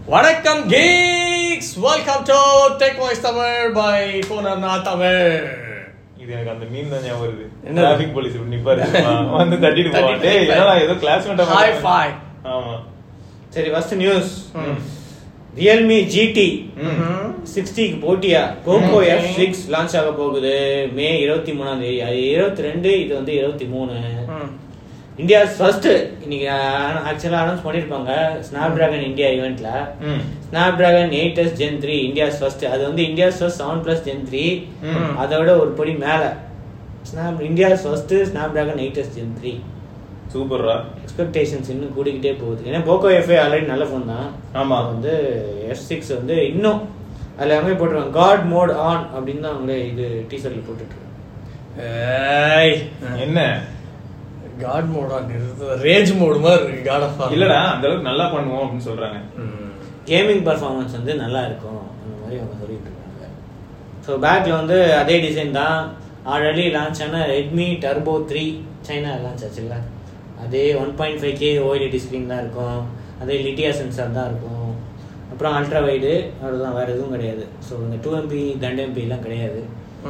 வணக்கம் geeks, welcome to Tech Voice Tamil by Phonarna Tamil. இது எனக்கு அந்த மீம் தான் ஞாபகம் வருது. டிராஃபிக் போலீஸ் இப்படி நிப்பாரு வந்து தட்டிட்டு போவான். டேய் என்னடா ஏதோ கிளாஸ்மேட் ஹை ஃபை. ஆமா. சரி ஃபர்ஸ்ட் நியூஸ். Realme GT 60 க்கு போட்டியா Poco F6 லான்ச் ஆக போகுது மே 23ஆம் தேதி. அது 22, இது வந்து 23. இந்தியா ஃபர்ஸ்ட் இன்னைக்கு ஆக்சுவலா அனௌன்ஸ் பண்ணிருப்பாங்க ஸ்னாப்டிராகன் இந்தியா ஈவென்ட்ல. Snapdragon 8s Gen 3 India's first. அது வந்து இந்தியாஸ் ஃபர்ஸ்ட் 7+ Gen 3. அதோட ஒரு படி மேல India's first Snapdragon 8s Gen 3. சூப்பர்ரா. எக்ஸ்பெக்டேஷன்ஸ் இன்னும் கூடிக்கிட்டே போகுது. ஏன்னா போக்கோ எஃப்ஐ ஆல்ரெடி நல்ல ஃபோன் தான். ஆமா. வந்து F6 வந்து இன்னும் அதில் அவங்க போட்டுருவாங்க காட் மோட் ஆன் அப்படின்னு தான் அவங்களே இது டீசர்ல போட்டுட்டு என்ன god mode on rage mode மாதிரி இருக்கு. காட் ஆஃப் வார் இல்லடா அந்த அளவுக்கு நல்லா பண்ணுவோம் அப்படின்னு சொல்றாங்க. கேமிங் பர்ஃபார்மன்ஸ் வந்து நல்லா இருக்கும் அந்த மாதிரி அவங்க சொல்லிட்டு இருக்காங்க. ஸோ பேக்ல வந்து அதே டிசைன் தான். ஆல்ரெடி லான்ச் ஆன ரெட்மி டர்போ 3 சைனா லான்ச் ஆச்சுல்ல, அதே 1.5K OLED ஸ்க்ரீன் தான் இருக்கும். அதே லிட்டியா சென்சார் தான் இருக்கும். அப்புறம் அல்ட்ரா வைடு அவ்வளோதான், வேறு எதுவும் கிடையாது. ஸோ இந்த 2MP 2MP எல்லாம் கிடையாது.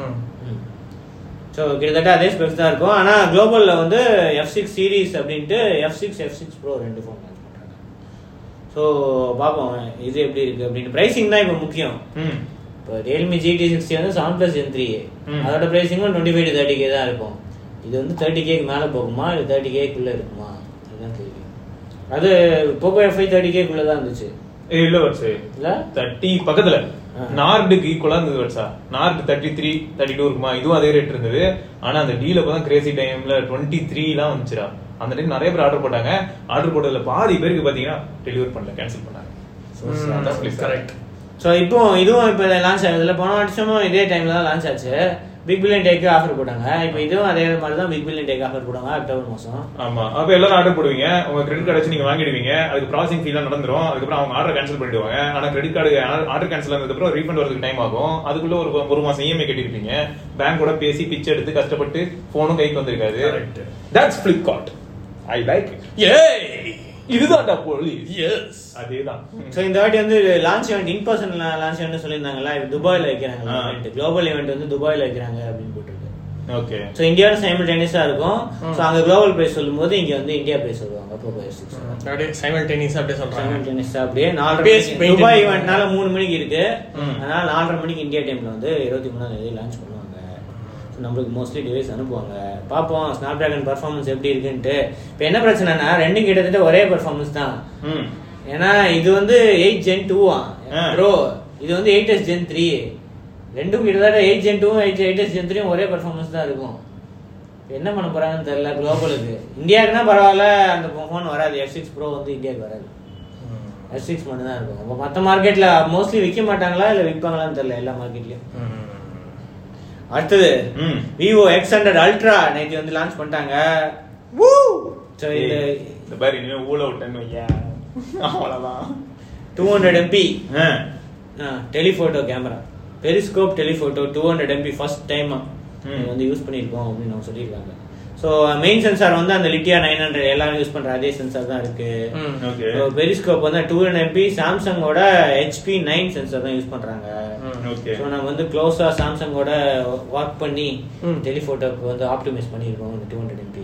ஸோ கிட்டத்தட்ட அதே ஸ்பெக்ஸ் தான் இருக்கும். ஆனால் குளோபலில் வந்து F6 சீரீஸ் அப்படின்ட்டு F6 Pro 2 ஃபோன் லான்ச் பண்ணுறாங்க. ஸோ பார்ப்போம் இது எப்படி இருக்குது அப்படின்ட்டு. ப்ரைஸிங் தான் இப்போ முக்கியம். இப்போ Realme GT 60 வந்து 7+ Gen 3. அதோட ப்ரைஸிங்கும் 25 to 30K தான் இருக்கும். இது வந்து 30Kக்கு மேலே போகுமா இல்லை 30Kக்குள்ளே இருக்குமா அதுதான் கேள்வி. அது போக்கோ F5 30Kக்குள்ளே தான் இருந்துச்சு. இல்ல வர்ஸ் இல்ல 30 பக்கத்துல நார்டுக்கு ஈக்குவலா இருந்தது வர்ஸா. நார்டு 33 32 இருக்குமா, இதுவும் அதே ரேட் இருந்தது. ஆனா அந்த டீல அப்பதான் கிரேசி டைம்ல 23 எல்லாம் வந்துச்சுடா. அந்த டைம் நிறைய பேர் ஆர்டர் போட்டாங்க. ஆர்டர் போட்டதுல பாதி பேருக்கு பாத்தீங்கன்னா டெலிவரி பண்ணல, கேன்சல் பண்ணாங்க. கரெக்ட். ஸோ இப்போ இதுவும் இப்போ லான்ச் ஆகுதுல. போன வருஷமும் இதே டைம்ல தான் லான்ச் ஆச்சு. பிக் பில்லியன் டேக்கு ஆஃபர் போட்டாங்க. இப்போ இதுவும் அதே மாதிரி தான் பிக் பில்லியன் டேக்கு ஆஃபர் போட்டாங்க அக்டோபர் மாசம். ஆமா. அப்ப எல்லாரும் ஆர்டர் போடுவீங்க, உங்க கிரெடிட் கார்டு வச்சு நீங்க வாங்கிடுவீங்க. அதுக்கு ப்ராசஸிங் ஃபீலாம் நடந்துரும். அதுக்கப்புறம் அவங்க ஆர்டர் கேன்சல் பண்ணிடுவாங்க. ஆனா கிரெடிட் கார்டு ஆர்டர் கேன்சல் ஆனதுக்கு அப்புறம் ரீஃபண்ட் வரதுக்கு டைம் ஆகும். அதுக்குள்ள ஒரு மாசம் இஎம்ஐ கட்டிருப்பீங்க. பேங்கோட பேசி பிச்சை எடுத்து கஷ்டப்பட்டு போனும் கைக்கு வந்திருக்காது. That's Flipkart. I like it. ஏய் இதுதான்டா போலீஸ். எஸ் அதேதான். ஸோ இந்த வாட்டி வந்து launch event in person launch event சொல்லியிருந்தாங்களா, இது துபாயில் வைக்கிறாங்க. குளோபல் ஈவெண்ட் வந்து துபாயில் வைக்கிறாங்க அப்படின்னு போட்டுருக்கு. ஓகே. ஸோ இந்தியாவில் சைமல்டேனியஸா இருக்கும். ஸோ அங்கே குளோபல் பிரைஸ் சொல்லும்போது இங்க வந்து இந்தியா பிரைஸ் சொல்லுவாங்க. போக்கோ F6 அப்படியே சைமல்டேனியஸா அப்படியே சொல்றாங்க. சைமல்டேனியஸா அப்படியே 4:30 துபாய் ஈவெண்ட்னால 3 மணிக்கு இருக்கு. அதனால 4:30 மணிக்கு இந்தியா டைம்ல வந்து 23ஆம் தேதி லான்ச் பண்ணுவாங்க. நம்மளுக்கு மோஸ்ட்லி டிவைஸ் அனுப்புவாங்க. பார்ப்போம் ஸ்னாப்டிராகன் பர்ஃபார்மன்ஸ் எப்படி இருக்குன்ட்டு. இப்போ என்ன பிரச்சனைனா ரெண்டும் கிட்டத்தட்ட ஒரே பர்ஃபார்மன்ஸ் தான். ஏன்னா இது வந்து 8 Gen 2 ப்ரோ, இது வந்து 8s Gen 3. ரெண்டும் கிட்டத்தட்ட 8 Gen 2 8s Gen 3 ஒரே பர்ஃபார்மன்ஸ் தான் இருக்கும். என்ன பண்ண போறாங்கன்னு தெரியல. குளோபலுக்கு இந்தியாவுக்குன்னா பரவாயில்ல, அந்த ஃபோன் வராது. F6 Pro வந்து இந்தியாவுக்கு வராது. F6 மட்டும் தான் இருக்கும். அப்போ மற்ற மார்க்கெட்ல மோஸ்ட்லி விற்க மாட்டாங்களா இல்லை விற்பாங்களான்னு தெரியல எல்லா மார்க்கெட்லயும். அடுத்தது Vivo X100 Ultra நேற்று வந்து லான்ச் பண்ணிட்டாங்க. இந்த பாரு இனிமே ஊழ விட்டேன்னு வையா அவ்வளவுதான். 200 MP telephoto camera, periscope telephoto 200 MP first time வந்து யூஸ் பண்ணியிருக்கோம் அப்படின்னு அவங்க சொல்லியிருக்காங்க. ஸோ மெயின் சென்சார் வந்து அந்த லிட்டியா 900 எல்லாரும் யூஸ் பண்ற அதே சென்சார் தான் இருக்கு. பெரிஸ்கோப் வந்து 200 MP சாம்சங்கோட HP9 சென்சார் தான் யூஸ் பண்றாங்க. ஸோ நம்ம வந்து க்ளோஸா சாம்சங்கோட ஒர்க் பண்ணி டெலிஃபோட்டோக்கு வந்து ஆப்டிமைஸ் பண்ணியிருக்கோம் இந்த 200 MP.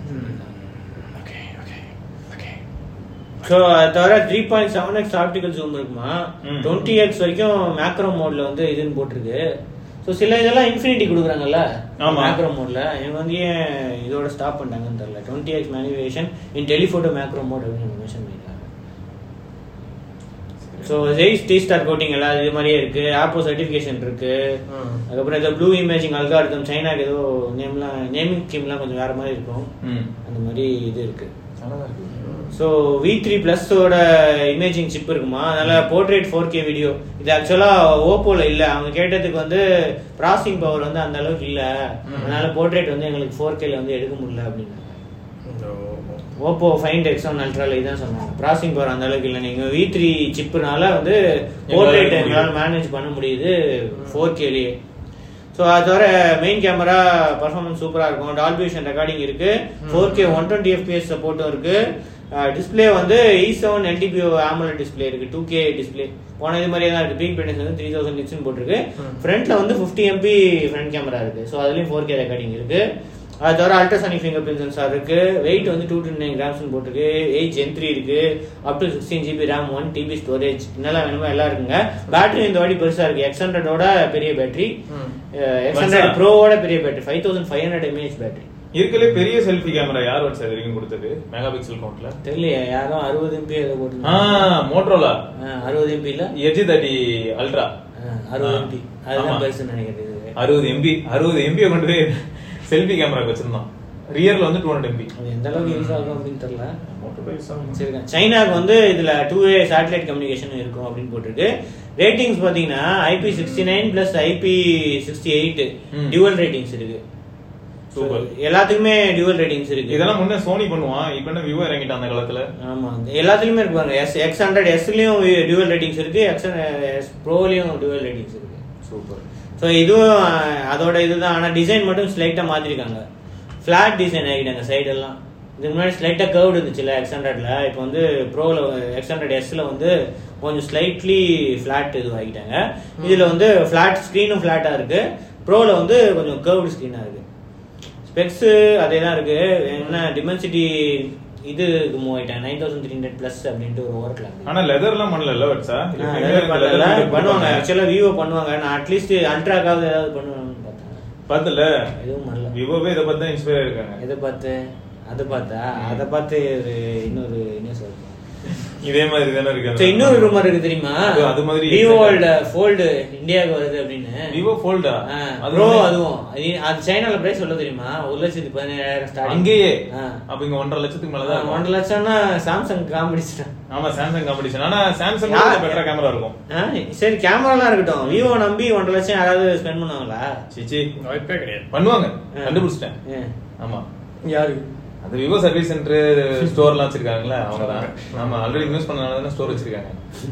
ஸோ அது தவிர 3.7x ஆப்டிகல் ஜூம் இருக்குமா, 20x வரைக்கும் மேக்ரோ மோட்ல வந்து இதுன்னு போட்டிருக்கு. ஸோ சில இதெல்லாம் இன்ஃபினிட்டி கொடுக்குறாங்கல்ல மேக்ரோ மோட்ல, இவங்க வந்து ஏன் இதோட ஸ்டாப் பண்ணிட்டாங்கன்னு தெரியல. 20x magnification in telephoto macro mode அப்படின்னு மென்ஷன் பண்ணிருக்காங்க. ஸோ T-ஸ்டார் கோட்டிங் எல்லாம் இது மாதிரியே இருக்கு. ஆப்போ சர்டிஃபிகேஷன் இருக்கு. அதுக்கப்புறம் ஏதோ ப்ளூ இமேஜிங் அல்காரிதம் சைனாக்கு ஏதோ நேமிங் ஸ்கீம்லாம் கொஞ்சம் வேற மாதிரி இருக்கும். அந்த மாதிரி இது இருக்கு. ஸோ V3+ஓட இமேஜிங் சிப் இருக்குமா, அதனால போர்ட்ரேட் 4K வீடியோ. இது ஆக்சுவலா ஓப்போல இல்ல. அவங்க கேட்டதுக்கு வந்து ப்ராசஸிங் பவர் வந்து அந்த அளவுக்கு இல்ல, அதனால போர்ட்ரேட் வந்து எங்களுக்கு 4Kல வந்து எடுக்க முடியல அப்படின்னு ஓப்போ ஃபைண்ட் X1 அல்ட்ரால இதான் சொன்னாங்க. ப்ராசஸிங் பவர் அந்த அளவுக்கு இல்லை. நீங்க V3 சிப்புனால வந்து போர்ட்ரேட் எங்களால் மேனேஜ் பண்ண முடியுது 4Kலயே. ஸோ அது தவிர மெயின் கேமரா பர்ஃபார்மன்ஸ் சூப்பராக இருக்கும். டால்பி விஷன் ரெக்கார்டிங் இருக்கு. 4K 120 FPS சப்போர்ட்டும் இருக்கு. டிஸ்பிளே வந்து E7 LTPO AMOLED டிஸ்பிளே இருக்கு, 2K டிஸ்பிளே. போன இது மாதிரியே தான் இருக்கு. பீக் பிரைட்னஸ் வந்து 3000 nits போட்டிருக்கு. ஃப்ரண்ட்ல வந்து 50 MP ஃப்ரண்ட் கேமரா இருக்கு. ஸோ அதுலயும் 4K ரெக்கார்டிங் இருக்கு. அது தவிர அல்ட்ராசானிக் ஃபிங்கர் பிரிண்ட் சென்சார் இருக்கு. வெயிட் வந்து 229 grams போட்டிருக்கு. 8 Gen 3 இருக்கு. Up to 16 GB RAM, 1 TB storage. என்னெல்லாம் வேணுமோ எல்லாம் இருக்குங்க. பேட்டரி இந்த வாட்டி பெருசா இருக்கு. X100ஓட பெரிய பேட்டரி, X100 Proவோட பெரிய பேட்டரி, 5500 mAh பேட்டரி. இருக்கலே பெரிய செல்ஃபி கேமரா யார் வச்சு அது வரைக்கும் கொடுத்தது மெகா பிக்சல் கவுண்ட்ல? தெரியல, யாரும் 60 MP ஏதோ போட்டுருந்தாங்க. மோட்டரோலா 60 MP இல்ல, எட்ஜ் 30 அல்ட்ரா 60 MP. அதுதான் பெருசுன்னு நினைக்கிறேன். 60 MB கொண்டு போய் செல்ஃபி கேமராக்கு வச்சிருந்தோம். ரியர்ல வந்து 200 MB. அது எந்த அளவுக்கு யூஸ் ஆகும் அப்படின்னு தெரியல. சரி, சைனாக்கு வந்து இதுல 2A சேட்டலைட் கம்யூனிகேஷன் இருக்கும் அப்படின்னு போட்டிருக்கு. ரேட்டிங்ஸ் பாத்தீங்கன்னா IP69 plus IP68 dual ratings இருக்கு. சூப்பர். எல்லாத்துக்குமே டியூவல் ரேட்டிங்ஸ் இருக்கு. இதெல்லாம் முன்ன சோனி பண்ணுவான், இப்போ என்ன விவோ இறங்கிட்டான் அந்த காலத்துல. ஆமா, எல்லாத்துலயுமே இருக்கு பாருங்க. X100Sலயும் டியூவல் ரேட்டிங்ஸ் இருக்கு, X100S Proலயும் டியூவல் ரேட்டிங்ஸ் இருக்கு. சூப்பர். ஸோ இதுவும் அதோட இதுதான். ஆனால் டிசைன் மட்டும் ஸ்லைட்டா மாத்திருக்காங்க. ஃபிளாட் டிசைன் ஆகிட்டாங்க சைடெல்லாம். இதுக்கு முன்னாடி ஸ்லைட்டா கர்வ்டு இருந்துச்சுல்ல X100ல, இப்போ வந்து ப்ரோல X100Sல வந்து கொஞ்சம் ஸ்லைட்லி ஃபிளாட் இது ஆகிட்டாங்க. இதுல வந்து ஃபிளாட் ஸ்க்ரீனும் ஃபிளாட்டா இருக்கு. ப்ரோல வந்து கொஞ்சம் கர்வ்டு ஸ்க்ரீனா இருக்கு. ஸ்பெக்ஸ் அதே தான் இருக்கு. என்ன டிமென்சிட்டி இது மூவ் ஆயிட்டாங்க 9300 பிளஸ் அப்படின்ட்டு ஒரு ஓவர்ல. ஆனா லெதர்லாம் பண்ணல வச்சா பண்ணுவாங்க. ஆக்சுவலா விவோ பண்ணுவாங்க. நான் அட்லீஸ்ட் அல்ட்ராக்காவது ஏதாவது பண்ணுவாங்கன்னு பார்த்தேன். பார்த்தல எதுவும் பண்ணல. விவோவே இதை பார்த்து தான் இன்ஸ்பயர் ஆயிருக்காங்க. எதை பார்த்து? அதை பார்த்தா அதை பார்த்து இன்னொரு என்ன சொல்றேன், இதே மாதிரி தானே இருக்கு. இன்னொரு ரூமர் இருக்கு தெரியுமா? அது மாதிரி விவோவோட ஃபோல்டு இந்தியாவுக்கு வருது அப்படின்னு. விவோ ஃபோல்டா ப்ரோ, அதுவும் அது சைனால பிரைஸ் சொல்ல தெரியுமா? 1,17,000 ஸ்டார்ட். அங்கேயே அப்ப இங்க 1.5 லட்சத்துக்கு மேல தான். 1.5 லட்சம்னா சாம்சங் காம்படிஷன். ஆமா, சாம்சங் காம்படிஷன். ஆனா சாம்சங் பெட்டரா கேமரா இருக்கும். சரி, கேமராலாம் இருக்கட்டும். விவோ நம்பி 1.5 லட்சம் யாராவது ஸ்பெண்ட் பண்ணுவாங்களா? சிச்சி, வாய்ப்பே கிடையாது. பண்ணுவாங்க, கண்டுபிடிச்சிட்டேன். ஆமா, யாரு? அது விவோ சர்வீஸ் சென்டர் ஸ்டோர்லாம் வச்சிருக்காங்கல்ல, அவங்க தான். நம்ம ஆல்ரெடி இன்வெஸ்ட் பண்ணனால ஸ்டோர் வச்சிருக்காங்க.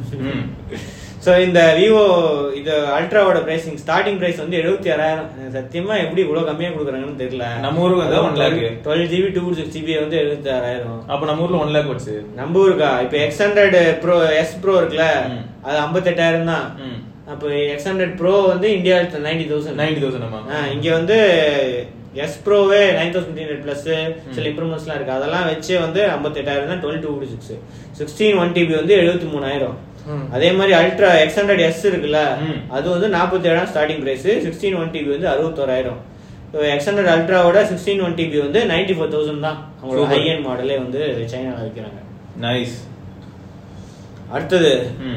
ஸோ இந்த விவோ இது அல்ட்ராவோட பிரைசிங் ஸ்டார்டிங் பிரைஸ் வந்து 76,000. சத்தியமா எப்படி இவ்வளவு கம்மியா கொடுக்குறாங்கன்னு தெரியல. நம்ம ஊருக்கு வந்து 1 lakh 12 GB 256 GB வந்து 76,000. அப்ப நம்ம ஊர்ல 1 lakh வச்சு நம்ம ஊருக்கா? இப்ப X100 Pro S Pro இருக்குல்ல, அது 58,000 தான். அப்ப X100 Pro வந்து இந்தியா 90,000. இங்க வந்து S Proவே 9300 பிளஸ் சில இம்ப்ரூவ்மெண்ட்ஸ்லாம் இருக்கு. அதெல்லாம் வச்சு வந்து 58,000 தான். 12/256 16 1TB வந்து 73,000. அதே மாதிரி அல்ட்ரா X100S இருக்குல்ல, அது வந்து 47,000 ஸ்டார்டிங் பிரைஸ். 16 1TB வந்து 61,000. X100 அல்ட்ராவோட 16 1TB வந்து 94,000 தான். அவங்களோட ஹை எண்ட் மாடலே வந்து சைனால விற்கிறாங்க. நைஸ். அடுத்தது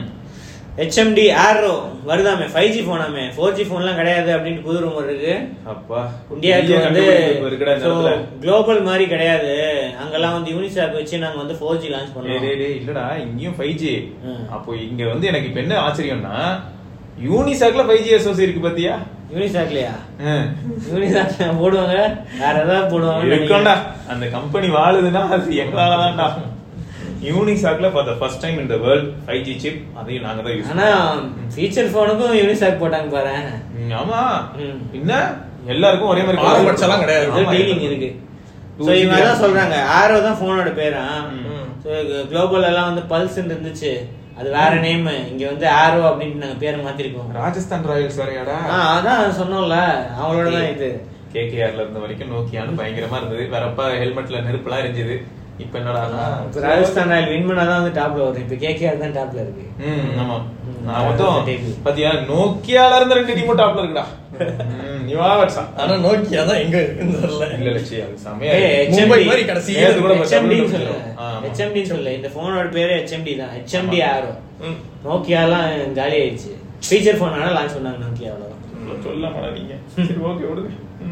HMD Aero வருதாமே, 5G போனாமே. 4G போன்லாம் கிடையாது அப்படின்னு புது ரூமர் இருக்கு. அப்பா, இந்தியாவுக்கு வந்து குளோபல் மாதிரி கிடையாது. அங்கெல்லாம் வந்து யூனிசாக் வச்சு நாங்க வந்து 4G லான்ச் பண்ணுவோம். இல்லடா, இங்கேயும் 5G. அப்போ இங்க வந்து எனக்கு இப்ப என்ன ஆச்சரியம்னா, யூனிசாக்ல 5G SoC இருக்கு பாத்தியா? யூனிசாக்லயா? யூனிசாக்ல போடுவாங்க, வேற ஏதாவது போடுவாங்க. அந்த கம்பெனி வாழுதுன்னா அது எங்களாலதான்டா. யூனிசாக்ல for the first time in the world 5G chip, அதையும் நாங்க தான் யூஸ் பண்ணோம். ஆனா ஃபீச்சர் ஃபோனுக்கும் யூனிசாக் போட்டாங்க பாரு. ஆமா, என்ன எல்லாருக்கும் ஒரே மாதிரி கார்பட்ஸ்லாம் கிடையாது, இது டீலிங் இருக்கு. சோ இவங்க தான் சொல்றாங்க Aero தான் போனோட பேரா. சோ குளோபல் எல்லாம் வந்து பல்ஸ் இருந்துச்சு, அது வேற நேம். இங்க வந்து Aero அப்படினு நாங்க பேரை மாத்திருக்கோம். ராஜஸ்தான் ராயல்ஸ் வேறயாடா? அதான் சொன்னோம்ல, அவங்களோட தான் இது. KKRல இருந்த வரைக்கும் நோக்கியான்னு பயங்கரமா இருந்தது. வேறப்ப ஹெல்மெட்ல நெருப்புலாம் எரிஞ்சது. இப்ப என்னடா, ராஜஸ்தான் ராயல் வின் பண்ணாதான் வந்து டாப்ல வரும். இப்ப KKR தான் டாப்ல இருக்கு. ஆமா, மொத்தம் பாத்தியா, நோக்கியால இருந்து 2 டீம் டாப்ல இருக்குடா. நீவா வச்சா. ஆனா நோக்கியா தான் எங்க இருக்குன்னு தெரியல. இல்ல லட்சி, அது சமயா மும்பை மாதிரி கடைசி HMD சொல்ல. HMD சொல்ல. இந்த போனோட பேரே HMD தான். HMD Aero. நோக்கியாலாம் காலி ஆயிடுச்சு. ஃபீச்சர் போன் ஆனா லான்ச் பண்ணாங்க நோக்கியா, அவ்வளவுதான். சொல்ல மாட்டீங்க. சரி, ஓகே, விடுங்க.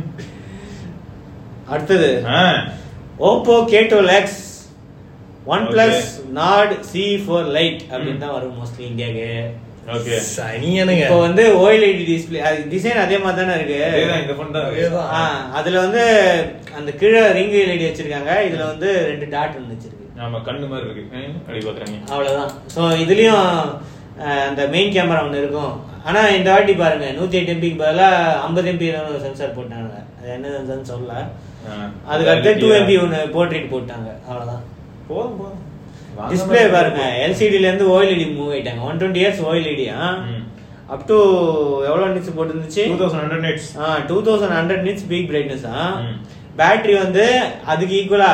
அடுத்தது Oppo K12X, OnePlus Nord C4 Lite அப்படின்னு தான் வரும் மோஸ்ட்லி இந்தியாக்கு. ஓகே, சனியனுங்க. இப்போ வந்து OLED டிஸ்ப்ளே, டிசைன் அதே மாதிரி தானே இருக்கு. இந்த ஃபோன் தான். அதுல வந்து அந்த கீழ ரிங் LED வச்சிருக்காங்க. இதுல வந்து 2 டாட் வச்சிருக்கு. ஆமா, கண்ணு மாதிரி இருக்கு. அப்படி பாக்குறாங்க, அவ்வளவுதான். சோ இதுலயும் அந்த மெயின் கேமரா ஒன்னு இருக்கும். ஆனா இந்த வாட்டி பாருங்க 108 MB பதிலா 50 MB சென்சார் போட்டாங்க. அது என்ன சென்சார்னு சொல்லல. அதுக்கு அடுத்து 2 MB ஒன்னு போர்ட்ரேட் போட்டாங்க, அவ்வளவுதான். போதும் டிஸ்பிளே பாருங்க, எல்சிடில இருந்து ஓஎல்இடி மூவ் ஆயிட்டாங்க. 120 Hz ஓஎல்இடி அப் டு எவ்வளவு நிட்ஸ் போட்டுருந்துச்சு? 2100 nits. 2100 nits peak brightness. Battery வந்து அதுக்கு ஈக்குவலா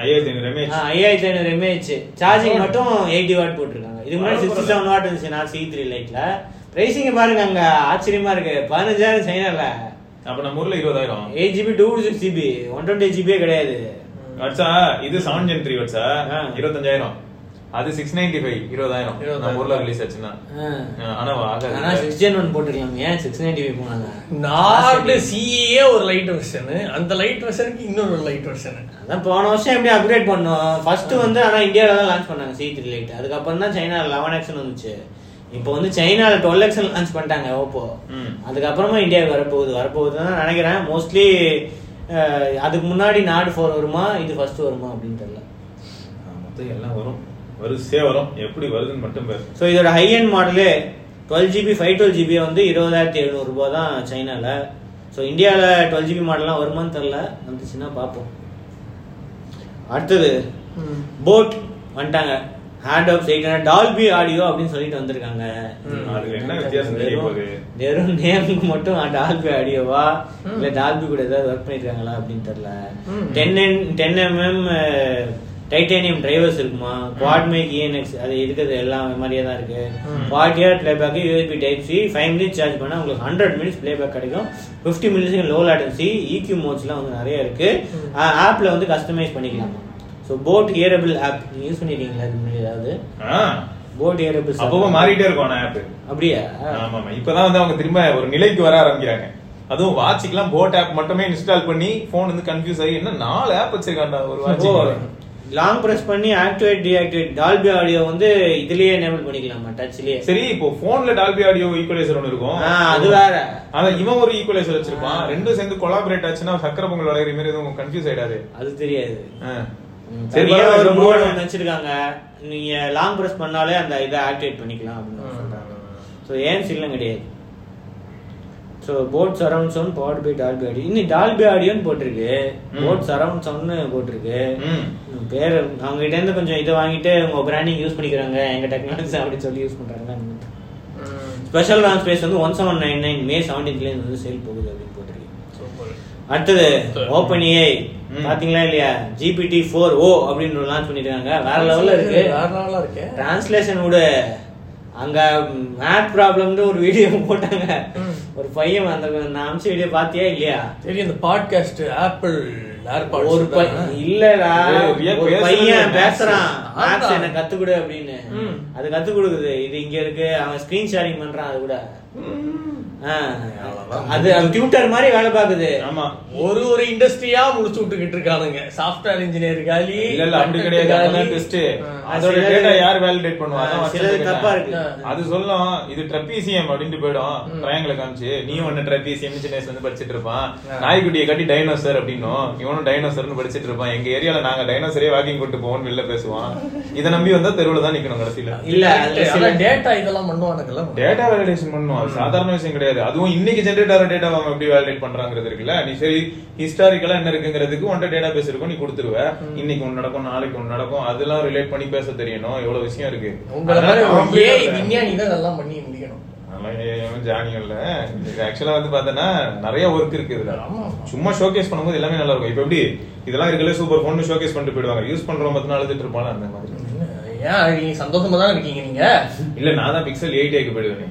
5500 mAh. சார்ஜிங் மட்டும் 80 வாட் போட்டுருக்காங்க. இதுக்கு முன்னாடி 67 வாட் இருந்துச்சு நான் C3 லைட்ல. பிரைசிங் பாருங்க, அங்க ஆச்சரியமா இருக்கு. 15,000 சைனால. அப்ப நம்ம ஊர்ல 20,000. 8GB 256GB 128GB கிடையாது. வச்சா இது 7 Gen 3 வச்சா 25,000. அது 695 20,000 நம்ம ஊர்ல ரிலீஸ் ஆச்சுன்னா. ஆனா 6 Gen 1 போட்டுக்கலாம். ஏன் 695 போனாங்க? நாட் CE ஒரு லைட் வெர்ஷன், அந்த லைட் வெர்ஷனுக்கு இன்னொரு லைட் வெர்ஷன். அதான் போன வருஷம் எப்படி அப்கிரேட் பண்ணோம். ஃபர்ஸ்ட் வந்து ஆனா இந்தியால தான் லான்ச் பண்ணாங்க C3 லைட். அதுக்கப்புறம் தான் சைனா 11X வந்துச்சு. இப்போ வந்து சைனால 12X லான்ச் பண்ணிட்டாங்க ஓப்போ. அதுக்கப்புறமா இந்தியாவுக்கு வரப்போகுதுன்னு நினைக்கிறேன். மோஸ்ட்லி அதுக்கு முன்னாடி நாடு 4 வருமா, இது ஃபர்ஸ்ட் வருமா அப்படின்னு தெரியல. மொத்தம் எல்லாம் வரும், வரிசையா வரும். எப்படி வருதுன்னு மட்டும் பேர். ஸோ இதோட high end model 12GB 512GB வந்து 20,700 ரூபாய் தான் சைனால. ஸோ இந்தியாவில் 12GB மாடல்லாம் வருமானு தெரியல, வந்துச்சுன்னா பார்ப்போம். அடுத்தது போட் வந்துட்டாங்க. ஹேண்ட் ஆஃப் 800 டால்பி ஆடியோ அப்படின்னு சொல்லிட்டு வந்திருக்காங்க. அதுக்கு என்ன வித்தியாசம் தெரிய போகுது? வெறும் நேமுக்கு மட்டும் டால்பி ஆடியோவா இல்ல டால்பி கூட ஏதாவது ஒர்க் பண்ணிருக்காங்களா அப்படின்னு தெரியல. 10mm டைட்டானியம் டிரைவர்ஸ் இருக்குமா, குவாட் மைக் ENX அது இருக்கிறது எல்லாம் மாதிரியே தான் இருக்கு. 40 Hz playback, USB Type-C, 5 minutes charge பண்ணா உங்களுக்கு 100 minutes பிளேபேக் கிடைக்கும். 50 milliseconds லோ லேட்டன்சி, EQ மோட்ஸ்லாம் வந்து நிறைய இருக்கு. ஆப்ல வந்து கஸ்டமைஸ் பண்ணிக்கலாமா. ஸோ போட் ஹியரபிள் ஆப் நீங்க யூஸ் பண்ணிருக்கீங்களா இதுக்கு முன்னாடி? ஏதாவது போட் ஹியரபிள் அப்போ மாறிட்டே இருக்கும் ஆப். அப்படியா? ஆமா, இப்பதான் வந்து அவங்க திரும்ப ஒரு நிலைக்கு வர ஆரம்பிக்கிறாங்க. அதுவும் வாட்சுக்கெல்லாம் போட் ஆப் மட்டுமே இன்ஸ்டால் பண்ணி போன் வந்து கன்ஃபியூஸ் ஆகி என்ன 4 ஆப் வச்சிருக்காண்டா ஒரு வாட்ச். லாங் பிரஸ் பண்ணி ஆக்டிவேட் டீஆக்டிவேட் டால்பி ஆடியோ வந்து இதுலயே எனேபிள் பண்ணிக்கலாமா டச்லயே? சரி, இப்போ போன்ல டால்பி ஆடியோ ஈக்குவலைசர் ஒன்னு இருக்கும், அது வேற. அத இவன் ஒரு ஈக்குவலைசர் வச்சிருப்பான். ரெண்டும் சேர்ந்து கொலாபரேட் ஆச்சுன்னா சக்கர பொங்கல் வளையற மாதிரி எதுவும் கன்ஃபியூஸ் ஆயிடாது? அது தெரியாது. சரி, ஒரு மோட் வச்சிருக்காங்க, நீங்க லாங் பிரஸ் பண்ணாலே அந்த இதை ஆக்டிவேட் பண்ணிக்கலாம் அப்படின்னு சொல்றாங்க. ஸோ ஏன் சில்லம் கிடையாது. So boAt surround sound powered by Dolby audio. இன்னும் டால்பி ஆடியோன்னு போட்டிருக்கு, போட் சரவுண்ட் சவுண்ட்னு போட்டிருக்கு. பேர் அவங்க கிட்ட இருந்து கொஞ்சம் இதை வாங்கிட்டு உங்க பிராண்டிங் யூஸ் பண்ணிக்கிறாங்க, எங்க டெக்னாலஜி அப்படின்னு சொல்லி யூஸ் பண்றாங்க. ஸ்பெஷல் ரன் ஸ்பேஸ் வந்து 1799 May 17th வந்து சேல் போகுது அப்படின்னு போட்டிருக்கு. அடுத்தது OpenAI பாத்தீங்களா இல்லையா? GPT-4o அப்படின்னு லான்ச் பண்ணிருக்காங்க. வேற லெவல்ல இருக்கு. டிரான்ஸ்லேஷன் விட அங்க மேத் ப்ராப்ளம்னு ஒரு வீடியோ போட்டாங்க. ஒரு பையன் அந்த நான் அம்ச வீடியோ பாத்தியா இல்லையா? தெரியும், இந்த பாட்காஸ்ட் ஆப்பிள் ஒரு இல்லடா, ஒரு பையன் பேசுறான் மேத்ஸ் என்ன கத்துக்குடு அப்படின்னு. அது கத்து கொடுக்குது. இது இங்க இருக்கு, அவன் ஸ்கிரீன் ஷேரிங் பண்றான். அது கூட அது டியூட்டர் மாதிரி வேலை பாக்குது. ஆமா, ஒரு இண்டஸ்ட்ரியா முடிச்சு விட்டுக்கிட்டு இருக்கானுங்க. சாஃப்ட்வேர் இன்ஜினியர் காலி இல்ல அப்படி கிடையாது. டெஸ்ட் அதோட டேட்டா யார் வேலிடேட் பண்ணுவாங்க? சிலது தப்பா இருக்கு. அது சொல்லும் இது ட்ரெபீசியம் அப்படினு போய்டும். ட்ரையாங்கிள் காமிச்சு நீ ஒன்னு ட்ரெபீசியம் சின்னஸ் வந்து படிச்சிட்டு இருப்பான். நாய்க்குட்டியை கட்டி டைனோசர் அப்படின்னும், இவனும் டைனோசர்னு படிச்சிட்டு இருப்பான். எங்க ஏரியால நாங்க டைனோசரே வாக்கிங் கூட்டு போவோம்னு வெளில பேசுவான். இதை நம்பி வந்தா தெருவுல தான் நிக்கணும் கடைசியில. இல்ல டேட்டா இதெல்லாம் பண்ணுவானுங்கல்ல, டேட்டா வேலிடேஷன் பண்ணுவோம். அது சாதாரண விஷயம் கிடையாது. அதுவும் இன்னைக்கு ஜெனரேட் ஆகிற டேட்டா அவங்க எப்படி வேலிடேட் பண்றாங்கிறது இருக்குல்ல. நீ சரி ஹிஸ்டாரிக்கலா என்ன இருக்குங்கிறதுக்கு ஒன்றை டேட்டா பேஸ் இருக்கும், நீ கொடுத்துருவ. இன்னைக்கு ஒன்னு நடக்கும், நாளைக்கு ஒன்னு நடக்கும், அதெல்லாம் ரிலேட் பண்ணி பேச தெரியணும். எவ்வளவு விஷயம் இருக்கு. விஞ்ஞானி தான் அதெல்லாம் பண்ணி முடிக்கணும். ஜானியல்ல ஆக்சுவலா வந்து பாத்தீங்கன்னா நிறைய ஒர்க் இருக்கு இதுல. சும்மா ஷோகேஸ் பண்ணும்போது எல்லாமே நல்லா இருக்கும். இப்ப எப்படி இதெல்லாம் இருக்குல்ல, சூப்பர் போன் ஷோகேஸ் பண்ணிட்டு போயிடுவாங்க. யூஸ் பண்றோம் 10 நாள் எழுதிட்டு இருப்பாங்க அந்த மாதிரி. ஏன் நீங்க சந்தோஷமா தான் இருக்கீங்க? நீங்க இல்ல, நான் தான் பிக்சல் 8 போயிடுவேன்.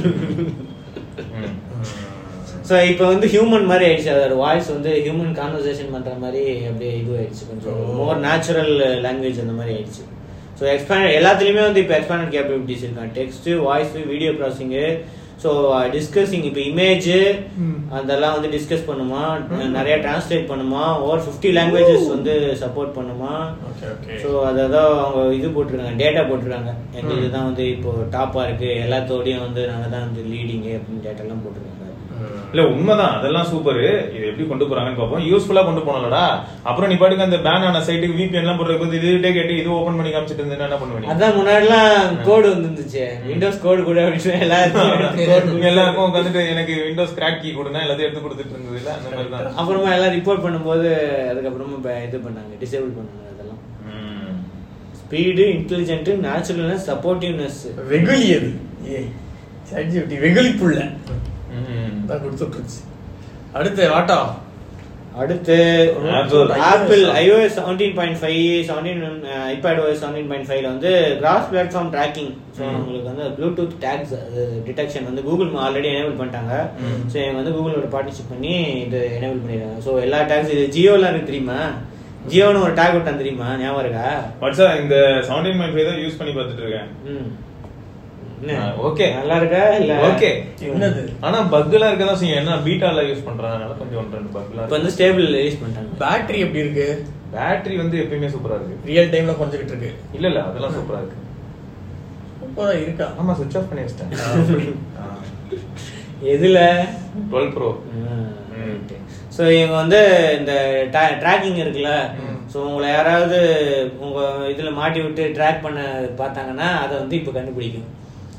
ஸோ இப்போ வந்து ஹியூமன் மாதிரி ஆயிடுச்சு. அதோட வாய்ஸ் வந்து ஹியூமன் கான்வர்சேஷன் பண்ற மாதிரி அப்படியே இது ஆயிடுச்சு. கொஞ்சம் மோர் நேச்சுரல் லாங்குவேஜ் அந்த மாதிரி ஆயிடுச்சு. ஸோ எக்ஸ்பேண்ட் எல்லாத்துலேயுமே வந்து இப்போ எக்ஸ்பேண்டட் கேப்பபிலிட்டிஸ் இருக்கான். Text, voice, video processing. So discussing, இப்போ இமேஜ் அதெல்லாம் வந்து டிஸ்கஸ் பண்ணுமா, நிறைய டிரான்ஸ்லேட் பண்ணுமா, ஓவர் 50 லாங்குவேஜஸ் வந்து சப்போர்ட் பண்ணுமா. ஸோ அதான் அவங்க இது போட்டிருக்காங்க, டேட்டா போட்டிருக்காங்க. எங்களுக்கு இதுதான் வந்து இப்போ டாப்பா இருக்கு, எல்லாத்தோடையும் வந்து நாங்கள் தான் வந்து லீடிங்கு அப்படின்னு டேட்டாலாம் போட்டிருக்காங்க. இல்ல உண்மைதான், அதெல்லாம் சூப்பர். இது எப்படி கொண்டு போறாங்கன்னு பாப்போம். யூஸ்ஃபுல்லா கொண்டு போனலடா. அப்புறம் நீ பாட்டுக்கு அந்த பேன் ஆன சைட்டுக்கு VPN எல்லாம் போடுறது இதுட்டே கேட்டு இது ஓபன் பண்ணி காமிச்சிட்டு இருந்தா என்ன பண்ணுவீங்க? அதான் முன்னாடிலாம் கோடு வந்துருந்துச்சு, விண்டோஸ் கோடு கூட அப்படின்னு எல்லாருக்கும் உட்காந்துட்டு எனக்கு விண்டோஸ் கிராக் கீ கொடுனா எல்லாத்தையும் எடுத்து கொடுத்துட்டு இருந்தது இல்ல, அந்த மாதிரி தான். அப்புறமா எல்லாம் ரிப்போர்ட் பண்ணும்போது அதுக்கப்புறமா இது பண்ணாங்க, டிசேபிள் பண்ணாங்க அதெல்லாம். Speed, intelligent, naturalness, supportiveness. வெகுளி அது ChatGPT வெகுளிப்புள்ள தான் கொடுத்துட்டுருச்சு. அடுத்து வாட்டா அடுத்து ஆப்பிள் iOS 17.5 iPadOS 17.5 வந்து கிராஸ் பிளாட்ஃபார்ம் ட்ராக்கிங். ஸோ உங்களுக்கு வந்து ப்ளூடூத் டேக்ஸ் டிடெக்ஷன் வந்து கூகுள் ஆல்ரெடி எனேபிள் பண்ணிட்டாங்க. ஸோ இவங்க வந்து கூகுளோட பார்ட்டிசிபேட் பண்ணி இது எனேபிள் பண்ணிடுறாங்க. ஸோ எல்லா டேக்ஸ் இது ஜியோலாம் இருக்கு தெரியுமா? ஜியோன்னு ஒரு டேக் விட்டான் தெரியுமா? ஞாபகம் இருக்கா? இந்த 17.5 தான் யூஸ் பண்ணி பார்த்துட்டு இருக்கேன். ஓகே, நல்லா இருக்கா இல்ல? ஓகே. என்னது ஆனா பக் எல்லாம் இருக்கதா செய்யும். என்ன பீட்டால யூஸ் பண்றதுனால கொஞ்சம் 1-2 பக் எல்லாம். இப்போ வந்து ஸ்டேபிள் ரிலீஸ் பண்ணிட்டாங்க. பேட்டரி எப்படி இருக்கு? பேட்டரி வந்து எப்பயுமே சூப்பரா இருக்கு. ரியல் டைம்ல கொஞ்சிட்டு இருக்கு. இல்ல அதெல்லாம் சூப்பரா இருக்கு. சூப்பரா இருக்கா? ஆமா, ஸ்விட்ச் ஆஃப் பண்ணி வச்சிட்டேன். எதுல? 12 Pro. ஸோ இவங்க வந்து இந்த ட்ராக்கிங் இருக்குல்ல, ஸோ உங்களை யாராவது உங்க இதுல மாட்டி விட்டு ட்ராக் பண்ண பார்த்தாங்கன்னா அதை வந்து இப்போ கண்டுபிடிக்கும்.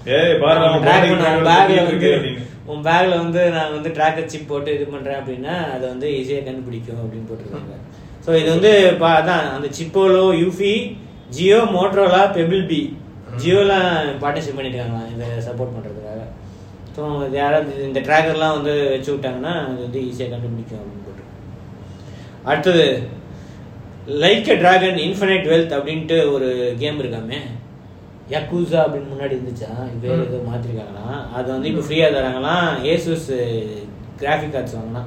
உன் பேக்ல வந்து நான் வந்து ட்ராக்கர் சிப் போட்டு இது பண்றேன் அப்படின்னா அதை வந்து ஈஸியா கண்டுபிடிக்கும் அப்படின்னு போட்டிருக்காங்க. ஸோ இது வந்து அதான் அந்த Chipolo, Eufy, Jio, Motorola, Pebble Bee, ஜியோலாம் பார்ட்டிசிபேட் பண்ணிருக்காங்களா இதை சப்போர்ட் பண்றதுக்காக. ஸோ யாராவது இந்த ட்ராக்கர்லாம் வந்து வச்சு விட்டாங்கன்னா அது வந்து ஈஸியாக கண்டுபிடிக்கும் அப்படின்னு போட்டிருக்காங்க. அடுத்தது like a dragon infinite wealth அப்படின்ட்டு ஒரு கேம் இருக்காமே, யக்கூசா அப்படின்னு முன்னாடி இருந்துச்சா, வேற ஏதோ மாத்திருக்காங்களாம். அது வந்து இப்போ ஃப்ரீயா தராங்களாம். ஏசூஸ் கிராஃபிக் கார்ட்ஸ் வாங்கினா.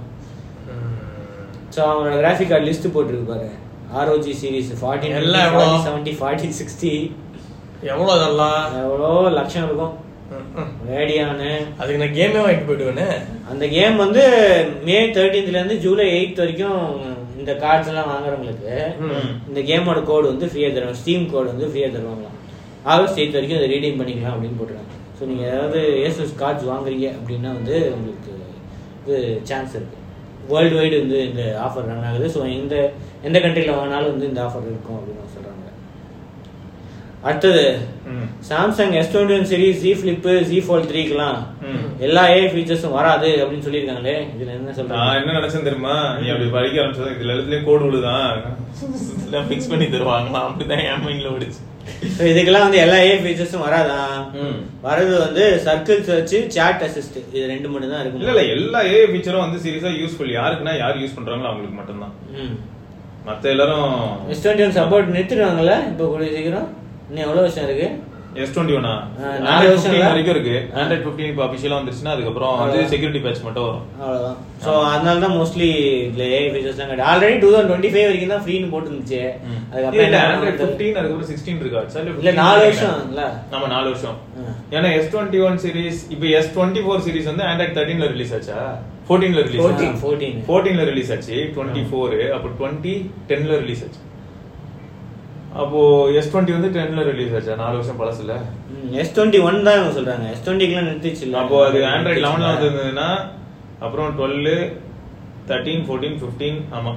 ஸோ அவங்களோட கிராஃபிக் கார்டு லிஸ்ட் போட்டுருக்கு பாரு. ROG சீரிஸ் 40, 70, 40, 60 எவ்வளோ அதெல்லாம் எவ்வளோ லட்சம் இருக்கும். ரேடியானு அதுக்கு நான் கேமே வாங்கிட்டு போயிடுவேன்னு. அந்த கேம் வந்து May 13th இருந்து July 8th வரைக்கும் இந்த கார்ட்ஸ் எல்லாம் வாங்குறவங்களுக்கு இந்த கேமோட கோடு வந்து ஃப்ரீயா தருவாங்க. ஸ்டீம் கோடு வந்து ஃப்ரீயா தருவாங்களாம். August 8th வரைக்கும் அதை ரீடீம் பண்ணிக்கலாம் அப்படின்னு போட்டுருக்காங்க. ஸோ நீங்கள் ஏதாவது ஏசஸ் கார்ட்ஸ் வாங்குறீங்க அப்படின்னா வந்து உங்களுக்கு இது சான்ஸ் இருக்கு. வேர்ல்டு வைடு வந்து இந்த ஆஃபர் ரன் ஆகுது. ஸோ எந்த கண்ட்ரியில் வாங்கினாலும் வந்து இந்த ஆஃபர் இருக்கும் அப்படின்னு சொல்றாங்க. அடுத்தது Samsung S21 series, Z Flip, Z Fold 3க்குலாம் எல்லா AI ஃபீச்சர்ஸும் வராது அப்படின்னு சொல்லியிருக்காங்களே. இதுல என்ன சொல்றாங்க? நான் என்ன நினைச்சேன் தெரியுமா, நீ அப்படி படிக்க ஆரம்பிச்சது இதுல எல்லாத்துலயும் கோடு விழுதான் ஃபிக்ஸ் பண்ணி தருவாங்களா அப்படிதான் என் மைண்ட்ல ஓடிச்சு. இதுக்கெல்லாம் வந்து எல்லா AI ஃபீச்சர்ஸும் வராதான். வரது வந்து சர்க்கிள் சர்ச், சாட் அசிஸ்ட், இது ரெண்டு மட்டும் தான் இருக்கும். இல்ல எல்லா AI ஃபீச்சரும் வந்து சீரியஸா யூஸ்ஃபுல் யாருக்குன்னா யார் யூஸ் பண்றாங்களோ அவங்களுக்கு மட்டும்தான். மத்த எல்லாரும் S21 சப்போர்ட் நிறுத்திடுவாங்கல்ல இப்போ கூட சீக்கிரம். இன்னும் எவ்வளவு வருஷம் இருக்கு? S21 4 வருஷம் வரைக்கும் இருக்கு. Android 15 இப்போ அபிஷியலா வந்துருச்சுன்னா அதுக்கப்புறம் அது செக்யூரிட்டி பேட்ச் மட்டும் வரும். அவ்வளவுதான். சோ அதனால தான் மோஸ்ட்லி இதுல AI ஃபீச்சர்ஸ்லாம் கிடையாது. ஆல்ரெடி 2025 வரைக்கும் தான் ஃப்ரீன்னு போட்டுருந்துச்சு. அதுக்கு அப்புறம் Android 15 அதுக்கு 16 இருக்கா? இல்ல 4 வருஷம் இல்ல. ஆமா 4 வருஷம். ஏன்னா S21 சீரிஸ் இப்போ S24 சீரிஸ் வந்து Android 13ல ரிலீஸ் ஆச்சா? 14ல ரிலீஸ் ஆச்சு. 14ல ரிலீஸ் ஆச்சு. 24 அப்போ 2010ல ரிலீஸ் ஆச்சு. அப்போ S20 வந்து 10ல ரிலீஸ் ஆச்சு. 4 வருஷம் பழசுல. S21 தான் இவங்க சொல்றாங்க. S20க்குலாம் நிறுத்திச்சு இல்ல. அப்போ அது Android 11ல வந்திருந்ததுன்னா அப்புறம் 12, 13, 14, 15 ஆமா.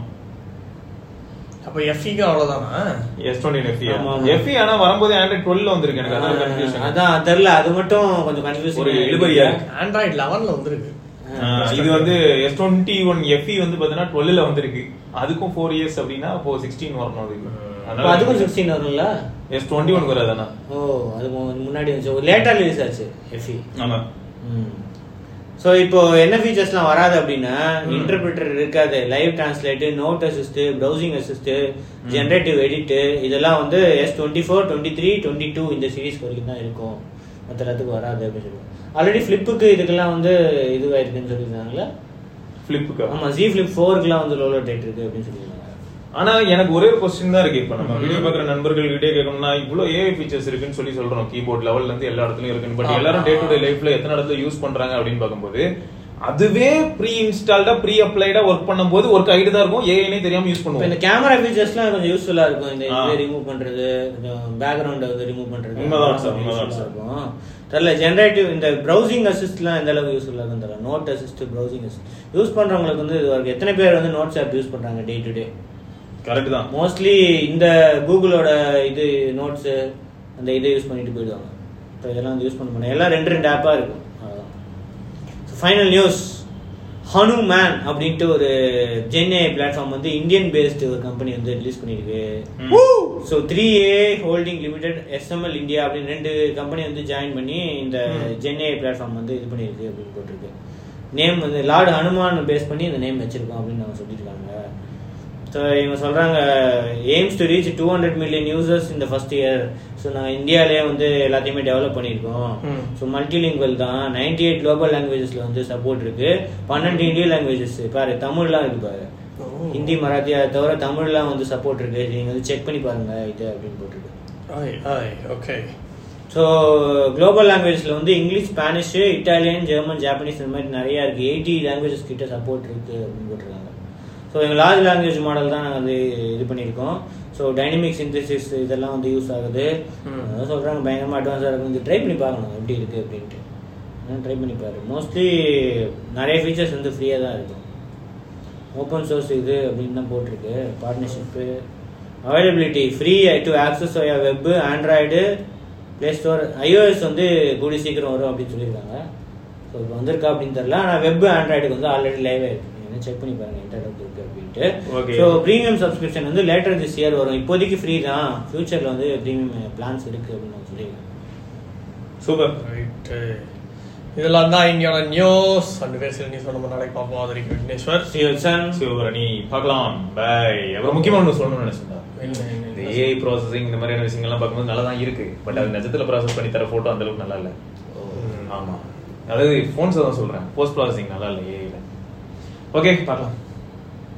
அப்ப FE-க்கு அவ்வளவுதானா? S21 FE ஆனா வரும்போது Android 12ல வந்திருக்கு. எனக்கு அதான் கன்ஃபியூஷன். அதான் தெரியல. அது மட்டும் கொஞ்சம் கன்ஃபியூஸ். ஒரு இழுபறியா Android 11ல வந்திருக்கு. இது வந்து S21 FE வந்து பாத்தீங்கன்னா 12ல வந்திருக்கு. அதுக்கும் 4 இயர்ஸ் அப்படின்னா அப்போ 16 வரணும். அதுக்கும் 16 வரும்ல. S21 வராதானா? ஓ அது முன்னாடி வந்து லேட்டா ரிலீஸ் ஆச்சு FE. ஆமா. சோ இப்போ என்ன ஃபீச்சர்ஸ்லாம் வராது அப்படின்னா இன்டர்பிரட்டர் இருக்காது, live translate, note assist, browsing assist, generative edit, இதெல்லாம் வந்து S24, 23, 22 இந்த சீரிஸ் வரைக்கும் தான் இருக்கும். மற்ற எல்லாத்துக்கும் வராது அப்படின்னு சொல்லுவாங்க. ஆல்ரெடி ஃபிளிப்புக்கு இதுக்கெல்லாம் வந்து இதுவாயிருக்குன்னு சொல்லியிருந்தாங்களா? ஃபிளிப்புக்கு ஆமா, Z Flip 4க்குலாம் வந்து லோலோ டேட் இருக்கு அப்படின்னு சொல்லியிருந்தாங்க. ஆனா எனக்கு ஒரே ஒரு கொஸ்டின் தான் இருக்கு. இப்ப நம்ம வீடியோ பாக்குற நண்பர்கள் கிட்டே கேட்கணும்னா இவ்வளவு AI ஃபீச்சர்ஸ் இருக்குன்னு சொல்றோம். கீபோர்ட் லெவல்ல இருந்து எல்லா இடத்துலயும் இருக்குன்னு. பட் எல்லாரும் டே டு டே லைஃப்ல எத்தனை இடத்துல யூஸ் பண்றாங்க அப்படின்னு பார்க்கும்போது அதுவே ப்ரீ இன்ஸ்டால்டா ப்ரீ அப்ளைடா ஒர்க் பண்ணும்போது ஒர்க் ஆகிட்டு தான் இருக்கும். ஏஐனே தெரியாம யூஸ் பண்ணுவோம். இந்த கேமரா ஃபீச்சர்ஸ்லாம் கொஞ்சம் யூஸ்ஃபுல்லா இருக்கும். இந்த இதை ரிமூவ் பண்றது, பேக்ரவுண்ட் வந்து ரிமூவ் பண்றது இருக்கும். தெரியல. ஜெனரேட்டிவ் இந்த பிரவுசிங் அசிஸ்ட்லாம் எந்த அளவுக்கு யூஸ்ஃபுல்லா இருக்கும் தெரியல. Note assist, browsing assist use பண்றவங்களுக்கு வந்து இது வரைக்கும் எத்தனை பேர் வந்து நோட்ஸ் ஆப் யூஸ் பண்றாங்க டே டு டே? கரெக்ட் தான். மோஸ்ட்லி இந்த கூகுளோட இது நோட்ஸ் அந்த இதை யூஸ் பண்ணிட்டு போயிடுவாங்க. இப்போ இதெல்லாம் வந்து யூஸ் பண்ண எல்லாம் 2 ஆப்பா இருக்கும். ஃபைனல் நியூஸ், ஹனுமேன் அப்படின்ட்டு ஒரு ஜென்ஏ பிளாட்ஃபார்ம் வந்து இந்தியன் பேஸ்டு ஒரு கம்பெனி வந்து ரிலீஸ் பண்ணியிருக்கு. So 3A holding limited, SML India அப்படின்னு 2 கம்பெனி வந்து ஜாயின் பண்ணி இந்த ஜென்ஏ பிளாட்ஃபார்ம் வந்து இது பண்ணியிருக்கு அப்படின்னு போட்டிருக்கு. நேம் வந்து லார்டு ஹனுமான் பேஸ் பண்ணி இந்த நேம் வச்சிருக்கோம் அப்படின்னு அவங்க சொல்லியிருக்காங்க. ஸோ இவங்க சொல்கிறாங்க aims to reach 200 million users இந்த ஃபர்ஸ்ட் இயர். ஸோ நாங்கள் இந்தியாவிலே வந்து எல்லாத்தையுமே டெவலப் பண்ணியிருக்கோம். ஸோ மல்டிலிங்குவல் தான். 98 குளோபல் லாங்குவேஜஸில் வந்து சப்போர்ட் இருக்கு. 12 இந்தியன் லாங்குவேஜஸ் பாரு, தமிழ்லாம் இருக்கு பாரு, ஹிந்தி மராத்தியா தவிர தமிழ்லாம் வந்து சப்போர்ட் இருக்கு. நீங்கள் வந்து செக் பண்ணி பாருங்க இது அப்படின்னு போட்டிருக்கு. ஓகே. ஸோ குளோபல் லாங்குவேஜஸில் வந்து English, Spanish, Italian, German, Japanese இந்த மாதிரி நிறையா இருக்குது. 80 லாங்குவேஜஸ் கிட்ட சப்போர்ட் இருக்குது அப்படின்னு போட்டிருக்காங்க. ஸோ எங்கள் லார்ஜ் லாங்குவேஜ் மாடல் தான் நாங்கள் அது இது பண்ணியிருக்கோம். ஸோ டைனமிக் சிந்தசிஸ் இதெல்லாம் வந்து யூஸ் ஆகுது. அதான் சொல்கிறாங்க பயங்கரமாக அட்வான்ஸாக இருக்கும். இது ட்ரை பண்ணி பார்க்கணும் எப்படி இருக்குது அப்படின்ட்டு. ட்ரை பண்ணி பாரு. மோஸ்ட்லி நிறைய ஃபீச்சர்ஸ் வந்து ஃப்ரீயாக தான் இருக்கும். ஓப்பன் சோர்ஸ் இது அப்படின்னு தான் போட்டிருக்கு. Partnership, availability free to access web, Android, Play Store, iOS வந்து கூடி சீக்கிரம் வரும் அப்படின்னு சொல்லியிருக்காங்க. ஸோ இப்போ வந்திருக்கா அப்படின்னு தெரியல. ஆனால் வெப் ஆண்ட்ராய்டுக்கு வந்து ஆல்ரெடி லைவாக இருக்குது. செக் பண்ணி பாருங்க இன்டர்நெட் இருக்கு அப்படின்ட்டு. ஸோ ப்ரீமியம் சப்ஸ்கிரிப்ஷன் வந்து லேட்டர் திஸ் இயர் வரும். இப்போதைக்கு ஃப்ரீ தான். ஃபியூச்சர்ல வந்து ப்ரீமியம் பிளான்ஸ் இருக்கு அப்படின்னு சொல்லியிருக்கேன். சூப்பர். ரைட். இதெல்லாம் தான் இந்தியோட நியூஸ். அந்த பேசுகிற நியூஸ் நம்ம நாளைக்கு பார்ப்போம். அது வரைக்கும் விக்னேஸ்வர், சிவபரணி பார்க்கலாம். பாய். அப்புறம் முக்கியமான ஒன்று சொல்லணும்னு நினைச்சேன். இந்த ஏஐ ப்ராசஸிங் இந்த மாதிரியான விஷயங்கள்லாம் பார்க்கும்போது நல்லா தான் இருக்கு. பட் அது நிஜத்தில் ப்ராசஸ் பண்ணி தர ஃபோட்டோ அந்த அளவுக்கு நல்லா இல்லை. ஆமாம், அதாவது ஃபோன்ஸ் தான் சொல்கிறேன். போஸ்ட் ப்ராசஸிங் நல்லா இல்லை ஏஐல. ஓகே, பார்க்கலாம்.